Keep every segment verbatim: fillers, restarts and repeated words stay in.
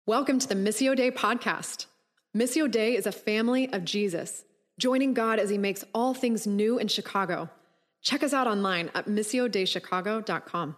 Welcome to the Missio Dei podcast. Missio Dei is a family of Jesus, joining God as he makes all things new in Chicago. Check us out online at missio dei chicago dot com.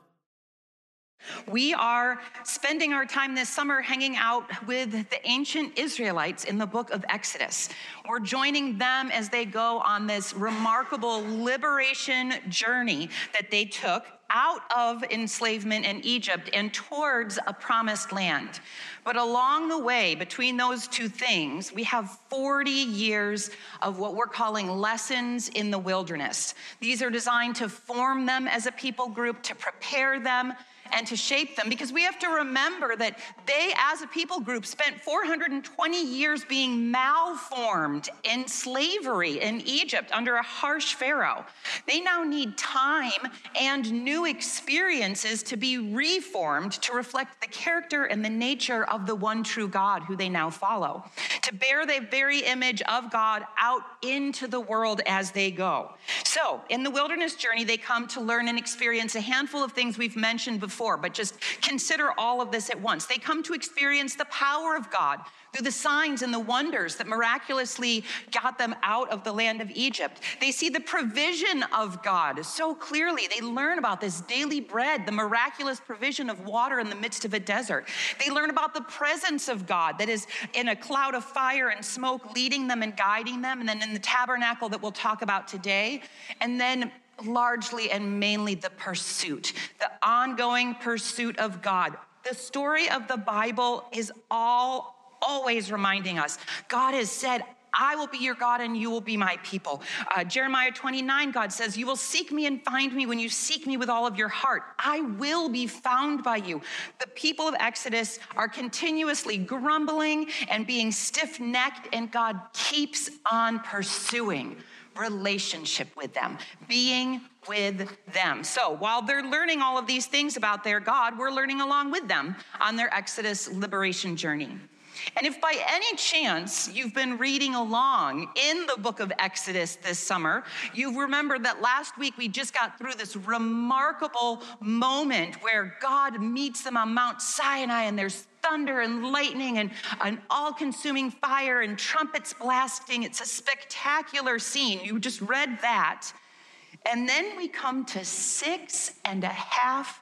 We are spending our time this summer hanging out with the ancient Israelites in the book of Exodus. We're joining them as they go on this remarkable liberation journey that they took out of enslavement in Egypt and towards a promised land. But along the way, between those two things, we have forty years of what we're calling lessons in the wilderness. These are designed to form them as a people group, to prepare them, and to shape them, because we have to remember that they, as a people group, spent four hundred twenty years being malformed in slavery in Egypt under a harsh Pharaoh. They now need time and new experiences to be reformed to reflect the character and the nature of the one true God who they now follow, to bear the very image of God out into the world as they go. So in the wilderness journey, they come to learn and experience a handful of things we've mentioned before, but just consider all of this at once. They come to experience the power of God through the signs and the wonders that miraculously got them out of the land of Egypt. They see the provision of God so clearly. They learn about this daily bread, the miraculous provision of water in the midst of a desert. They learn about the presence of God that is in a cloud of fire and smoke leading them and guiding them, and then in the tabernacle that we'll talk about today. And then largely and mainly the pursuit, the ongoing pursuit of God. The story of the Bible is all always reminding us, God has said, I will be your God and you will be my people. Uh, Jeremiah twenty-nine, God says, you will seek me and find me when you seek me with all of your heart. I will be found by you. The people of Exodus are continuously grumbling and being stiff-necked, and God keeps on pursuing relationship with them, being with them. So while they're learning all of these things about their God, we're learning along with them on their Exodus liberation journey. And if by any chance you've been reading along in the book of Exodus this summer, you remember that last week we just got through this remarkable moment where God meets them on Mount Sinai, and there's thunder and lightning and an all-consuming fire and trumpets blasting. It's a spectacular scene. You just read that. And then we come to six and a half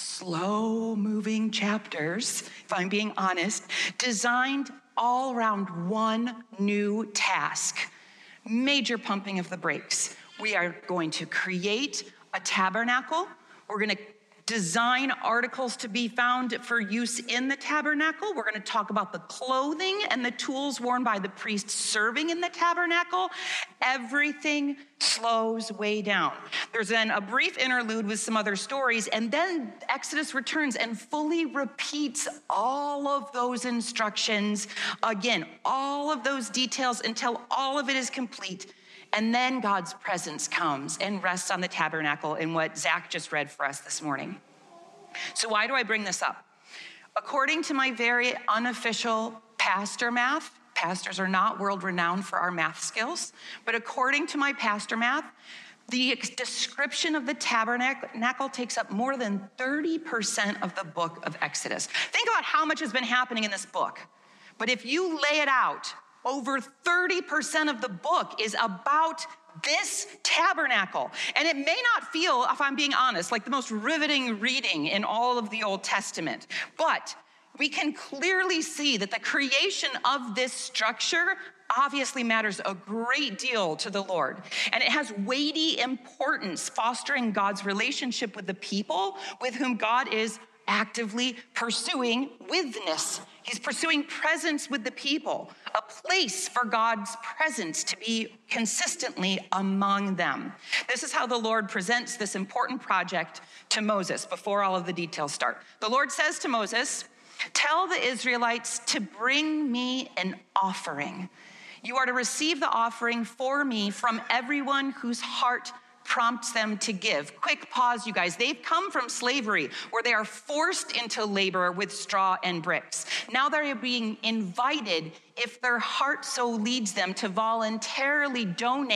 slow-moving chapters, if I'm being honest, designed all around one new task: major pumping of the brakes. We are going to create a tabernacle. We're going to design articles to be found for use in the tabernacle. We're going to talk about the clothing and the tools worn by the priests serving in the tabernacle. Everything slows way down. There's then a brief interlude with some other stories, and then Exodus returns and fully repeats all of those instructions again, all of those details until all of it is complete. And then God's presence comes and rests on the tabernacle in what Zach just read for us this morning. So why do I bring this up? According to my very unofficial pastor math, pastors are not world-renowned for our math skills, but according to my pastor math, the description of the tabernacle takes up more than thirty percent of the book of Exodus. Think about how much has been happening in this book. But if you lay it out, over thirty percent of the book is about this tabernacle. And it may not feel, if I'm being honest, like the most riveting reading in all of the Old Testament, but we can clearly see that the creation of this structure obviously matters a great deal to the Lord. And it has weighty importance, fostering God's relationship with the people with whom God is actively pursuing withness. He's pursuing presence with the people, a place for God's presence to be consistently among them. This is how the Lord presents this important project to Moses before all of the details start. The Lord says to Moses, tell the Israelites to bring me an offering. You are to receive the offering for me from everyone whose heart prompts them to give. Quick pause, you guys. They've come from slavery where they are forced into labor with straw and bricks. Now they're being invited, if their heart so leads them, to voluntarily donate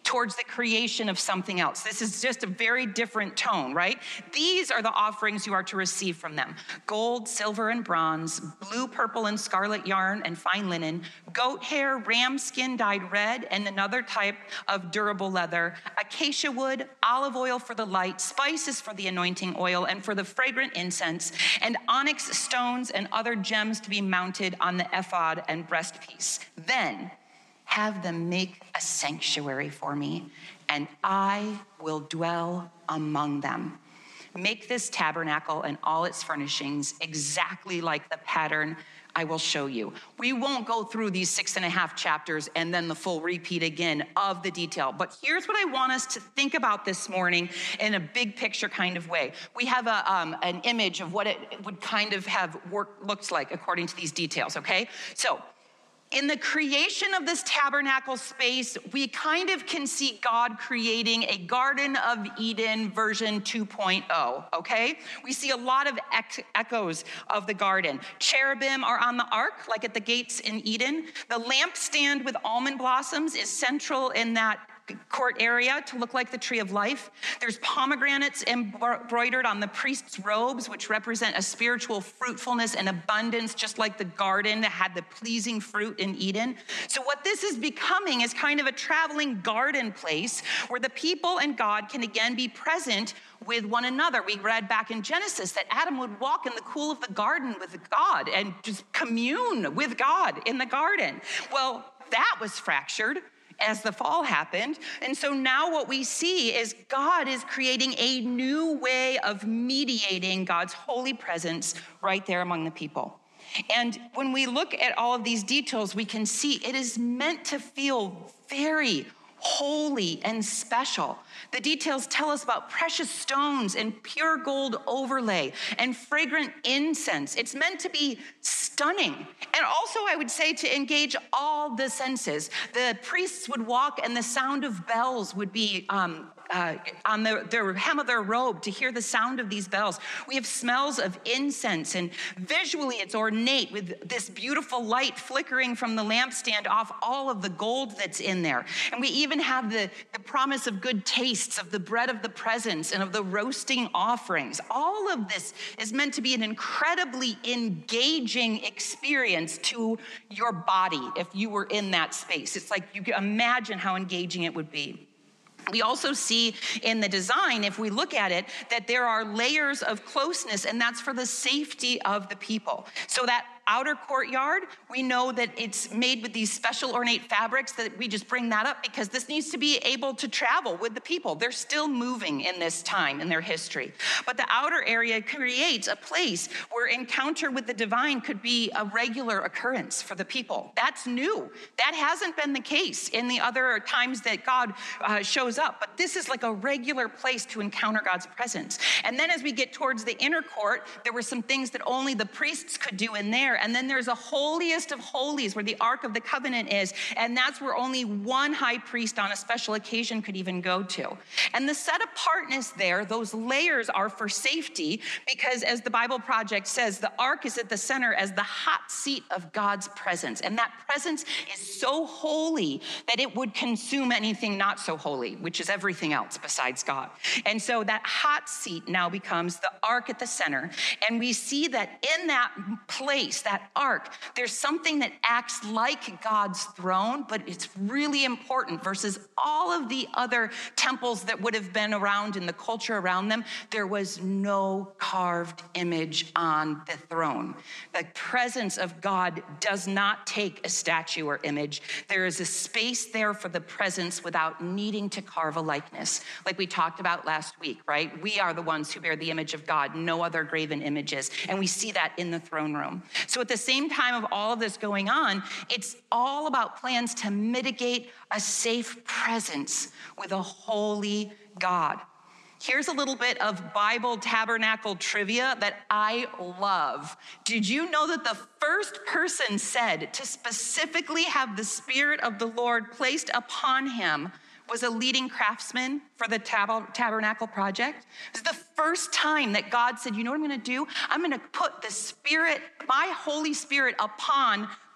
towards the creation of something else. This is just a very different tone, right? These are the offerings you are to receive from them: gold, silver, and bronze, blue, purple, and scarlet yarn and fine linen, goat hair, ram skin dyed red, and another type of durable leather, acacia wood, olive oil for the light, spices for the anointing oil and for the fragrant incense, and onyx stones and other gems to be mounted on the ephod and breastpiece. Then have them make a sanctuary for me, and I will dwell among them. Make this tabernacle and all its furnishings exactly like the pattern I will show you. We won't go through these six and a half chapters and then the full repeat again of the detail. But here's what I want us to think about this morning in a big picture kind of way. We have a, um, an image of what it would kind of have worked, looks like according to these details, okay? So in the creation of this tabernacle space, we kind of can see God creating a Garden of Eden version two point oh, okay? We see a lot of echoes of the garden. Cherubim are on the ark, like at the gates in Eden. The lampstand with almond blossoms is central in that court area to look like the tree of life. There's pomegranates embroidered on the priest's robes, which represent a spiritual fruitfulness and abundance, just like the garden that had the pleasing fruit in Eden. So what this is becoming is kind of a traveling garden place where the people and God can again be present with one another. We read back in Genesis that Adam would walk in the cool of the garden with God and just commune with God in the garden. Well, that was fractured as the fall happened. And so now what we see is God is creating a new way of mediating God's holy presence right there among the people. And when we look at all of these details, we can see it is meant to feel very holy and special. The details tell us about precious stones and pure gold overlay and fragrant incense. It's meant to be stunning. And also, I would say, to engage all the senses. The priests would walk and the sound of bells would be um, uh, on the, the hem of their robe to hear the sound of these bells. We have smells of incense, and visually it's ornate with this beautiful light flickering from the lampstand off all of the gold that's in there. And we even have the, the promise of good tastes of the bread of the presence and of the roasting offerings. All of this is meant to be an incredibly engaging experience to your body if you were in that space. It's like you can imagine how engaging it would be. We also see in the design, if we look at it, that there are layers of closeness, and that's for the safety of the people. So that outer courtyard, we know that it's made with these special ornate fabrics, that we just bring that up because this needs to be able to travel with the people. They're still moving in this time in their history. But the outer area creates a place where encounter with the divine could be a regular occurrence for the people. That's new. That hasn't been the case in the other times that God uh, shows up. But this is like a regular place to encounter God's presence. And then as we get towards the inner court, there were some things that only the priests could do in there. And then there's a holiest of holies where the Ark of the Covenant is. And that's where only one high priest on a special occasion could even go to. And the set apartness there, those layers are for safety because, as the Bible Project says, the Ark is at the center as the hot seat of God's presence. And that presence is so holy that it would consume anything not so holy, which is everything else besides God. And so that hot seat now becomes the Ark at the center. And we see that in that place, that ark, there's something that acts like God's throne, but it's really important versus all of the other temples that would have been around in the culture around them. There was no carved image on the throne. The presence of God does not take a statue or image. There is a space there for the presence without needing to carve a likeness. Like we talked about last week, right? We are the ones who bear the image of God, no other graven images. And we see that in the throne room. So at the same time of all of this going on, it's all about plans to mitigate a safe presence with a holy God. Here's a little bit of Bible tabernacle trivia that I love. Did you know that the first person said to specifically have the Spirit of the Lord placed upon him was a leading craftsman for the tab- tabernacle project? It was the first time that God said, you know what I'm gonna do? I'm gonna put the Spirit, my Holy Spirit, upon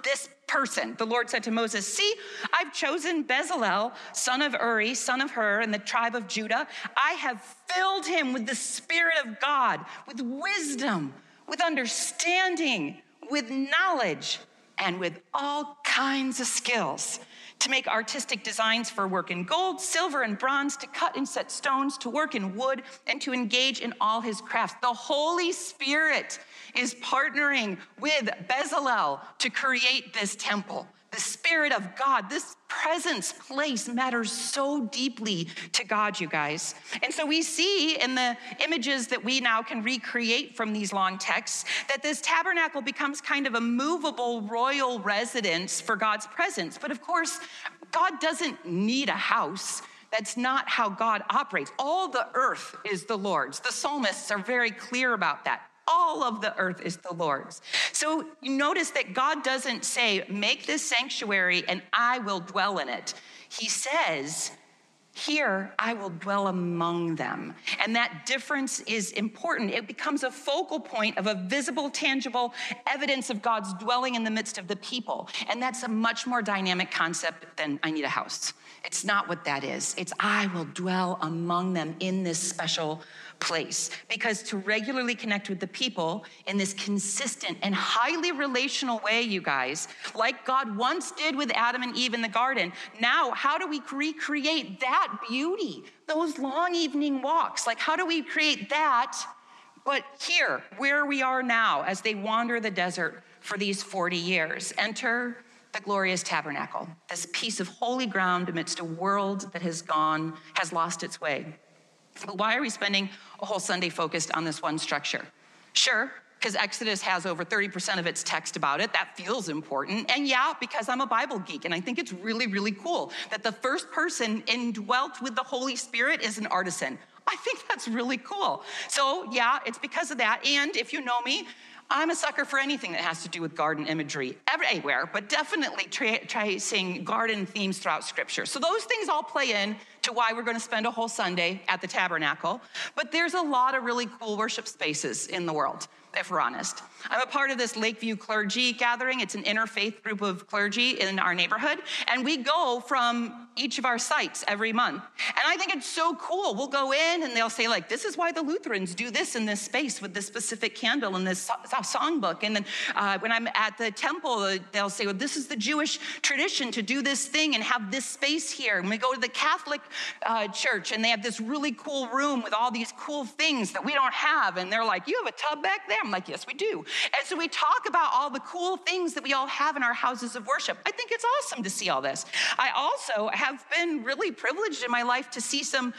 this person. The Lord said to Moses, see, I've chosen Bezalel, son of Uri, son of Hur, in the tribe of Judah. I have filled him with the Spirit of God, with wisdom, with understanding, with knowledge, and with all kinds of skills, to make artistic designs for work in gold, silver, and bronze, to cut and set stones, to work in wood, and to engage in all his crafts. The Holy Spirit is partnering with Bezalel to create this temple. The Spirit of God, this presence place matters so deeply to God, you guys. And so we see in the images that we now can recreate from these long texts that this tabernacle becomes kind of a movable royal residence for God's presence. But of course, God doesn't need a house. That's not how God operates. All the earth is the Lord's. The psalmists are very clear about that. All of the earth is the Lord's. So you notice that God doesn't say, make this sanctuary and I will dwell in it. He says, here I will dwell among them. And that difference is important. It becomes a focal point of a visible, tangible evidence of God's dwelling in the midst of the people. And that's a much more dynamic concept than I need a house. It's not what that is. It's I will dwell among them in this special place. Because to regularly connect with the people in this consistent and highly relational way, you guys, like God once did with Adam and Eve in the garden, now how do we recreate that beauty? Those long evening walks, like how do we create that? But here, where we are now, as they wander the desert for these forty years, enter the glorious tabernacle, this piece of holy ground amidst a world that has gone, has lost its way. But why are we spending a whole Sunday focused on this one structure? Sure, because Exodus has over thirty percent of its text about it. That feels important. And yeah, because I'm a Bible geek, and I think it's really, really cool that the first person indwelt with the Holy Spirit is an artisan. I think that's really cool. So yeah, it's because of that. And if you know me, I'm a sucker for anything that has to do with garden imagery, everywhere, but definitely tra- tracing garden themes throughout Scripture. So those things all play in to why we're going to spend a whole Sunday at the tabernacle. But there's a lot of really cool worship spaces in the world, if we're honest. I'm a part of this Lakeview clergy gathering. It's an interfaith group of clergy in our neighborhood. And we go from each of our sites every month. And I think it's so cool. We'll go in and they'll say, like, this is why the Lutherans do this in this space with this specific candle and this songbook. And then uh, when I'm at the temple, they'll say, well, this is the Jewish tradition to do this thing and have this space here. And we go to the Catholic uh, church and they have this really cool room with all these cool things that we don't have. And they're like, you have a tub back there? I'm like, yes, we do. And so we talk about all the cool things that we all have in our houses of worship. I think it's awesome to see all this. I also have been really privileged in my life to see some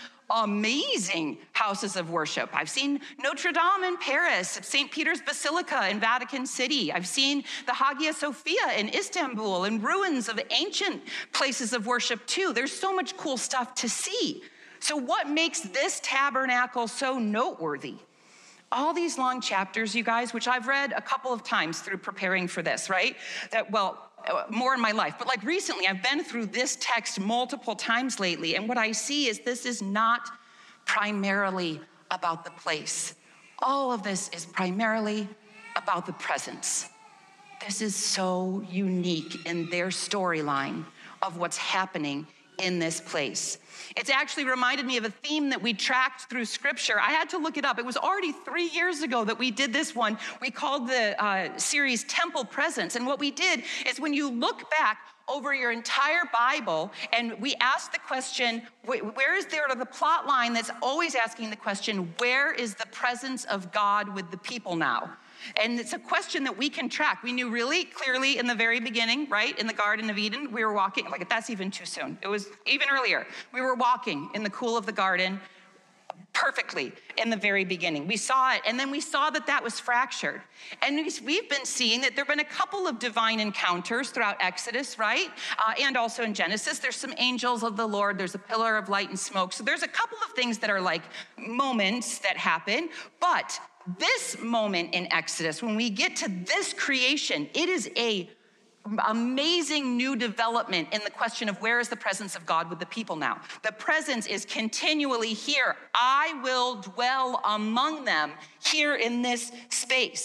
amazing houses of worship. I've seen Notre Dame in Paris, Saint Peter's Basilica in Vatican City. I've seen the Hagia Sophia in Istanbul and ruins of ancient places of worship too. There's so much cool stuff to see. So what makes this tabernacle so noteworthy? All these long chapters, you guys, which I've read a couple of times through preparing for this, right? That, well, more in my life, but like recently, I've been through this text multiple times lately, and what I see is this is not primarily about the place. All of this is primarily about the presence. This is so unique in their storyline of what's happening in this place. It's actually reminded me of a theme that we tracked through Scripture. I had to look it up. It was already three years ago that we did this one. We called the uh, series Temple Presence. And what we did is when you look back over your entire Bible and we asked the question, where is there the plot line that's always asking the question, where is the presence of God with the people now? And it's a question that we can track. We knew really clearly in the very beginning, right? In the Garden of Eden, we were walking, like that's even too soon. It was even earlier. We were walking in the cool of the garden perfectly in the very beginning. We saw it, and then we saw that that was fractured. And we've been seeing that there have been a couple of divine encounters throughout Exodus, right? Uh, and also in Genesis, there's some angels of the Lord. There's a pillar of light and smoke. So there's a couple of things that are like moments that happen, but this moment in Exodus, when we get to this creation, it is a amazing new development in the question of where is the presence of God with the people now. The presence is continually here. I will dwell among them here in this space.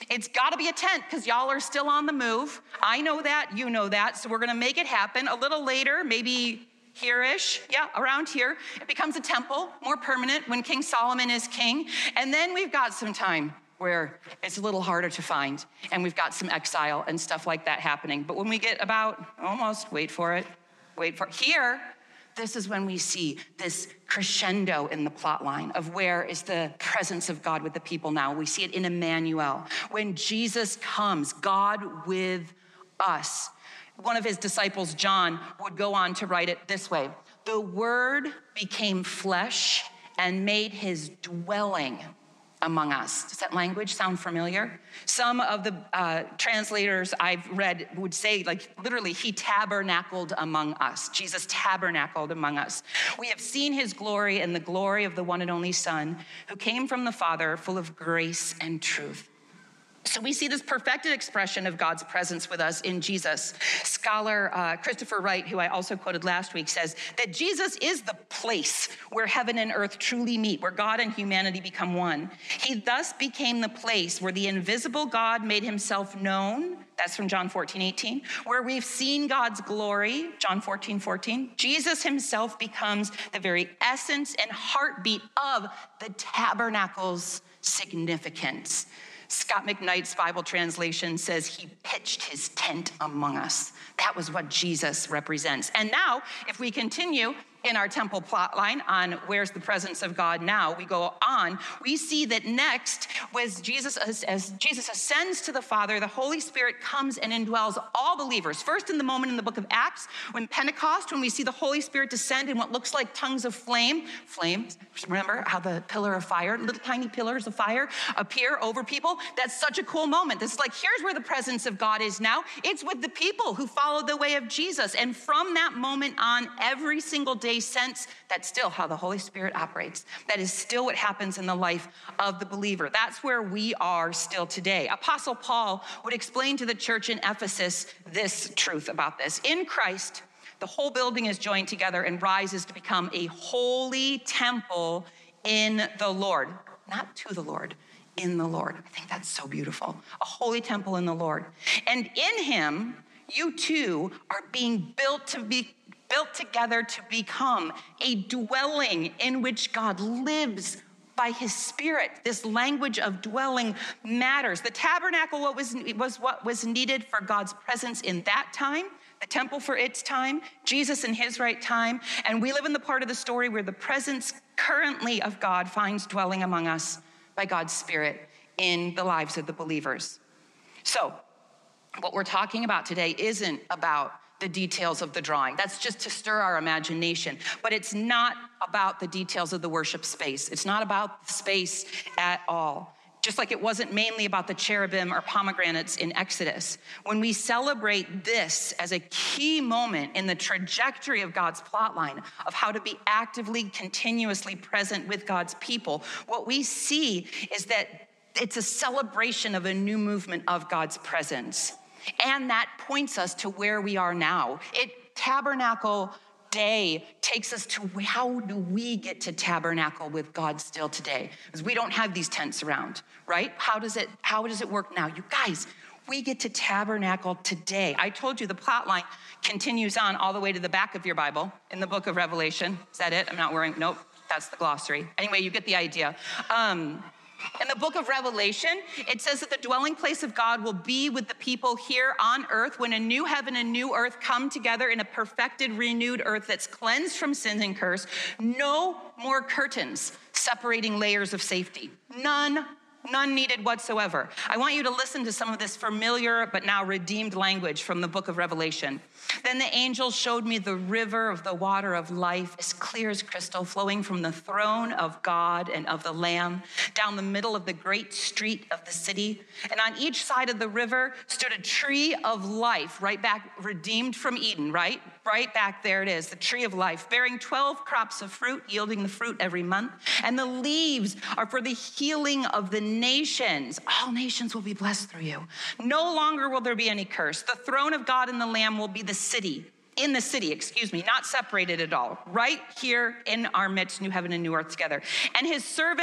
It's got to be a tent because y'all are still on the move. I know that, you know that, so we're going to make it happen. A little later, maybe here-ish, yeah, around here, it becomes a temple, more permanent when King Solomon is king. And then we've got some time where it's a little harder to find, and we've got some exile and stuff like that happening. But when we get about, almost, wait for it, wait for it, here, this is when we see this crescendo in the plot line of where is the presence of God with the people now. We see it in Emmanuel. When Jesus comes, God with us. One of his disciples, John, would go on to write it this way: the Word became flesh and made his dwelling among us. Does that language sound familiar? Some of the uh, translators I've read would say, like, literally, he tabernacled among us. Jesus tabernacled among us. We have seen his glory and the glory of the one and only Son, who came from the Father, full of grace and truth. So we see this perfected expression of God's presence with us in Jesus. Scholar uh, Christopher Wright, who I also quoted last week, says that Jesus is the place where heaven and earth truly meet, where God and humanity become one. He thus became the place where the invisible God made himself known. That's from John fourteen eighteen. Where we've seen God's glory, John fourteen fourteen. Jesus himself becomes the very essence and heartbeat of the tabernacle's significance. Scott McKnight's Bible translation says he pitched his tent among us. That was what Jesus represents. And now, if we continue in our temple plot line on where's the presence of God now, we go on, we see that next was Jesus, as, as Jesus ascends to the Father, the Holy Spirit comes and indwells all believers. First in the moment in the book of Acts, when Pentecost, when we see the Holy Spirit descend in what looks like tongues of flame, flame, remember how the pillar of fire, little tiny pillars of fire appear over people? That's such a cool moment. This is like, here's where the presence of God is now. It's with the people who follow the way of Jesus. And from that moment on, every single day since, that's still how the Holy Spirit operates. That is still what happens in the life of the believer. That's where we are still today. Apostle Paul would explain to the church in Ephesus this truth about this. In Christ, the whole building is joined together and rises to become a holy temple in the Lord. Not to the Lord, in the Lord. I think that's so beautiful. A holy temple in the Lord. And in him, you too are being built to be built together to become a dwelling in which God lives by his Spirit. This language of dwelling matters. The tabernacle what was, was what was needed for God's presence in that time, the temple for its time, Jesus in his right time, and we live in the part of the story where the presence currently of God finds dwelling among us by God's Spirit in the lives of the believers. So, what we're talking about today isn't about the details of the drawing. That's just to stir our imagination. But it's not about the details of the worship space. It's not about the space at all. Just like it wasn't mainly about the cherubim or pomegranates in Exodus. When we celebrate this as a key moment in the trajectory of God's plotline of how to be actively, continuously present with God's people, what we see is that it's a celebration of a new movement of God's presence. And that points us to where we are now. It tabernacle day takes us to how do we get to tabernacle with God still today? Because we don't have these tents around, right? How does it, how does it work now? You guys, we get to tabernacle today. I told you the plot line continues on all the way to the back of your Bible in the book of Revelation. Is that it? I'm not wearing, nope, that's the glossary. Anyway, you get the idea. Um, In the book of Revelation, it says that the dwelling place of God will be with the people here on earth when a new heaven and new earth come together in a perfected, renewed earth that's cleansed from sin and curse. No more curtains separating layers of safety. None, none needed whatsoever. I want you to listen to some of this familiar but now redeemed language from the book of Revelation. Then the angel showed me the river of the water of life, as clear as crystal, flowing from the throne of God and of the Lamb down the middle of the great street of the city. And on each side of the river stood a tree of life, right back, redeemed from Eden, right? Right back there it is, the tree of life, bearing twelve crops of fruit, yielding the fruit every month. And the leaves are for the healing of the nations. All nations will be blessed through you. No longer will there be any curse. The throne of God and the Lamb will be the city, in the city, excuse me, not separated at all, right here in our midst, new heaven and new earth together. And his servants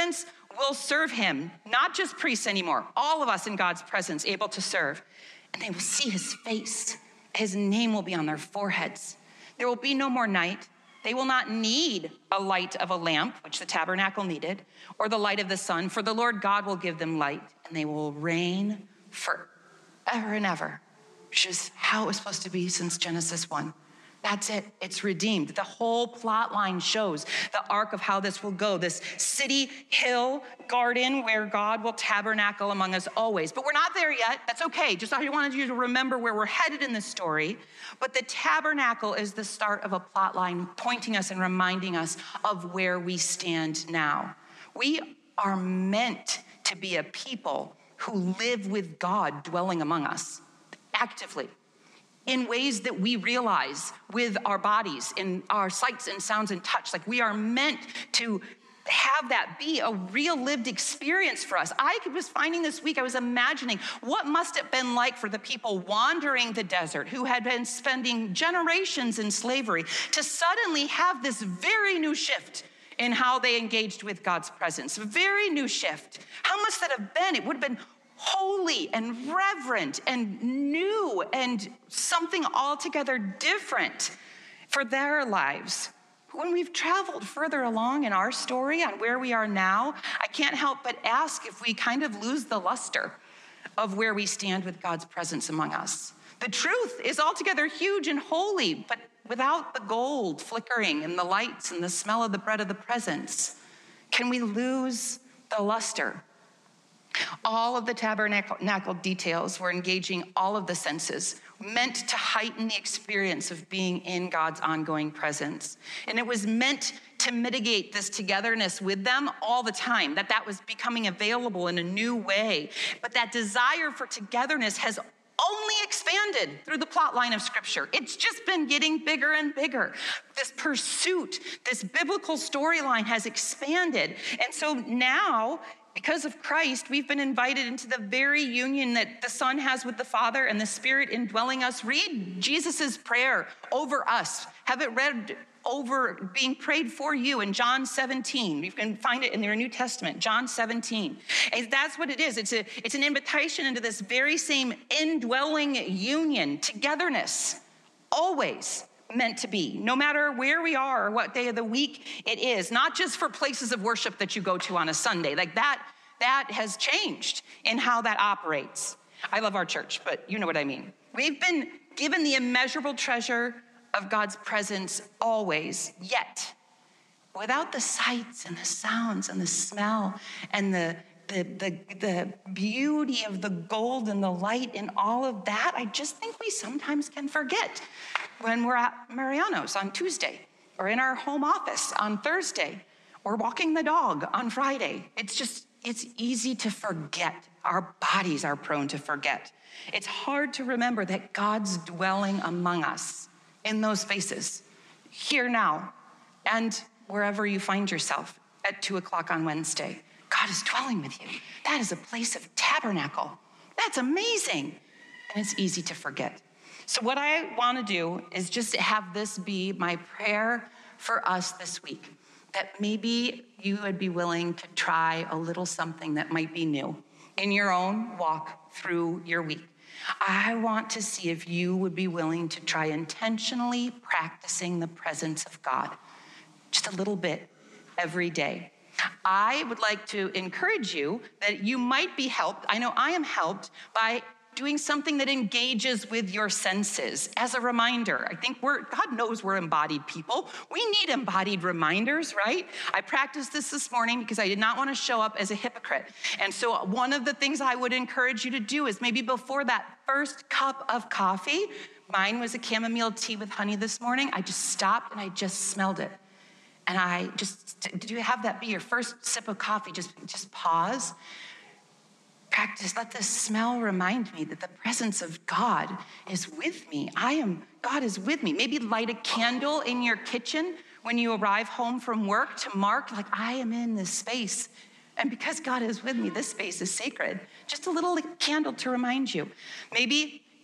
will serve him, not just priests anymore, all of us in God's presence, able to serve. And they will see his face. His name will be on their foreheads. There will be no more night. They will not need a light of a lamp, which the tabernacle needed, or the light of the sun, for the Lord God will give them light, and they will reign forever and ever, which is how it was supposed to be since Genesis one. That's it. It's redeemed. The whole plot line shows the arc of how this will go. This city, hill, garden where God will tabernacle among us always. But we're not there yet. That's okay. Just I wanted you to remember where we're headed in this story. But the tabernacle is the start of a plot line pointing us and reminding us of where we stand now. We are meant to be a people who live with God dwelling among us actively, in ways that we realize with our bodies, in our sights and sounds and touch. Like we are meant to have that be a real lived experience for us. I was finding this week, I was imagining what must have been like for the people wandering the desert who had been spending generations in slavery to suddenly have this very new shift in how they engaged with God's presence. A very new shift. How must that have been? It would have been holy and reverent and new and something altogether different for their lives. When we've traveled further along in our story on where we are now, I can't help but ask if we kind of lose the luster of where we stand with God's presence among us. The truth is altogether huge and holy, but without the gold flickering and the lights and the smell of the bread of the presence, can we lose the luster? All of the tabernacle details were engaging all of the senses, meant to heighten the experience of being in God's ongoing presence. And it was meant to mitigate this togetherness with them all the time, that that was becoming available in a new way. But that desire for togetherness has only expanded through the plot line of Scripture. It's just been getting bigger and bigger. This pursuit, this biblical storyline has expanded. And so now, because of Christ, we've been invited into the very union that the Son has with the Father and the Spirit indwelling us. Read Jesus's prayer over us. Have it read over, being prayed for you in John seventeen. You can find it in your New Testament, John seventeen. And that's what it is. It's a, it's an invitation into this very same indwelling union, togetherness, always meant to be, no matter where we are or what day of the week it is, not just for places of worship that you go to on a Sunday. Like that, that has changed in how that operates. I love our church, but you know what I mean. We've been given the immeasurable treasure of God's presence always, yet without the sights and the sounds and the smell and the The, the, the beauty of the gold and the light and all of that, I just think we sometimes can forget when we're at Mariano's on Tuesday or in our home office on Thursday or walking the dog on Friday. It's just, it's easy to forget. Our bodies are prone to forget. It's hard to remember that God's dwelling among us in those spaces, here now, and wherever you find yourself at two o'clock on Wednesday. God is dwelling with you. That is a place of tabernacle. That's amazing. And it's easy to forget. So what I want to do is just have this be my prayer for us this week, that maybe you would be willing to try a little something that might be new in your own walk through your week. I want to see if you would be willing to try intentionally practicing the presence of God just a little bit every day. I would like to encourage you that you might be helped. I know I am helped by doing something that engages with your senses. As a reminder, I think we're, God knows we're embodied people. We need embodied reminders, right? I practiced this this morning because I did not want to show up as a hypocrite. And so one of the things I would encourage you to do is maybe before that first cup of coffee, mine was a chamomile tea with honey this morning, I just stopped and I just smelled it. And I just, did you have that be your first sip of coffee? Just, just pause. Practice, let the smell remind me that the presence of God is with me. I am, God is with me. Maybe light a candle in your kitchen when you arrive home from work to mark, like, I am in this space. And because God is with me, this space is sacred. Just a little candle to remind you. Maybe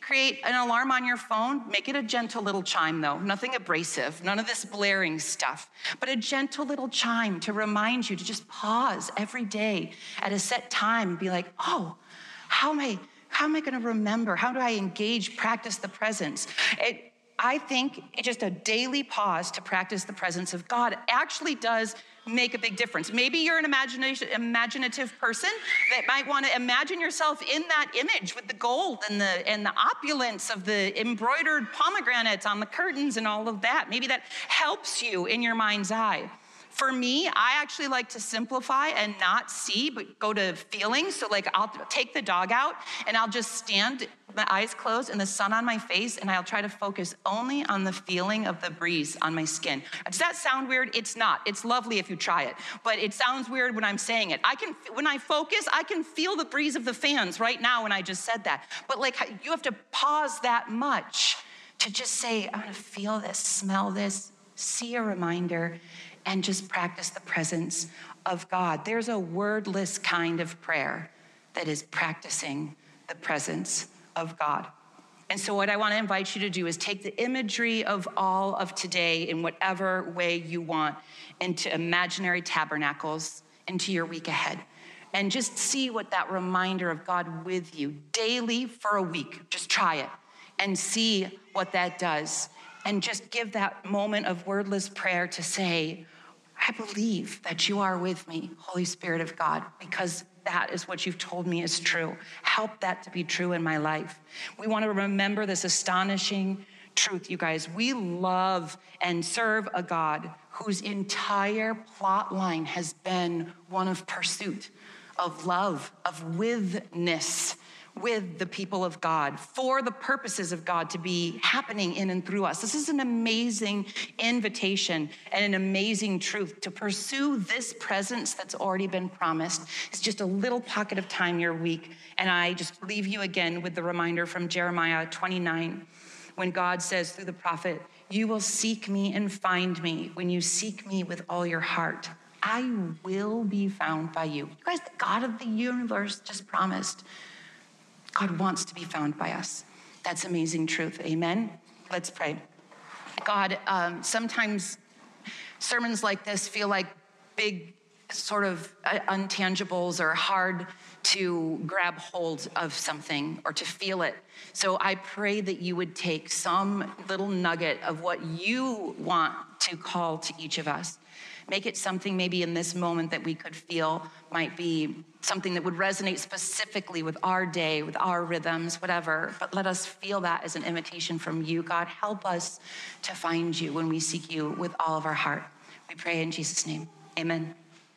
create an alarm on your phone. Make it a gentle little chime, though. Nothing abrasive, none of this blaring stuff, but a gentle little chime to remind you to just pause every day at a set time and be like, oh, how am I, how am I going to remember? How do I engage, practice the presence? It, I think just a daily pause to practice the presence of God actually does make a big difference. Maybe you're an imagination, imaginative person that might want to imagine yourself in that image with the gold and the and the opulence of the embroidered pomegranates on the curtains and all of that. Maybe that helps you in your mind's eye. For me, I actually like to simplify and not see, but go to feelings. So like I'll take the dog out and I'll just stand, my eyes closed and the sun on my face, and I'll try to focus only on the feeling of the breeze on my skin. Does that sound weird? It's not. It's lovely if you try it, but it sounds weird when I'm saying it. I can, when I focus, I can feel the breeze of the fans right now when I just said that. But like you have to pause that much to just say, I'm gonna feel this, smell this, see a reminder, and just practice the presence of God. There's a wordless kind of prayer that is practicing the presence of God. And so what I want to invite you to do is take the imagery of all of today in whatever way you want into imaginary tabernacles into your week ahead. And just see what that reminder of God with you daily for a week, just try it and see what that does. And just give that moment of wordless prayer to say, I believe that you are with me, Holy Spirit of God, because that is what you've told me is true. Help that to be true in my life. We want to remember this astonishing truth, you guys. We love and serve a God whose entire plot line has been one of pursuit, of love, of withness with the people of God, for the purposes of God to be happening in and through us. This is an amazing invitation and an amazing truth. To pursue this presence that's already been promised is just a little pocket of time your week. And I just leave you again with the reminder from Jeremiah twenty-nine, when God says through the prophet, you will seek me and find me when you seek me with all your heart. I will be found by you. You guys, the God of the universe just promised God wants to be found by us. That's amazing truth. Amen. Let's pray. God, um, sometimes sermons like this feel like big sort of intangibles or hard to grab hold of something or to feel it. So I pray that you would take some little nugget of what you want to call to each of us. Make it something maybe in this moment that we could feel might be something that would resonate specifically with our day, with our rhythms, whatever. But let us feel that as an invitation from you. God, help us to find you when we seek you with all of our heart. We pray in Jesus' name. Amen.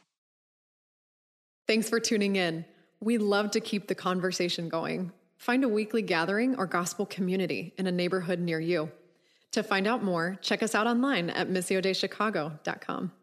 Thanks for tuning in. We love to keep the conversation going. Find a weekly gathering or gospel community in a neighborhood near you. To find out more, check us out online at missio dei chicago dot com.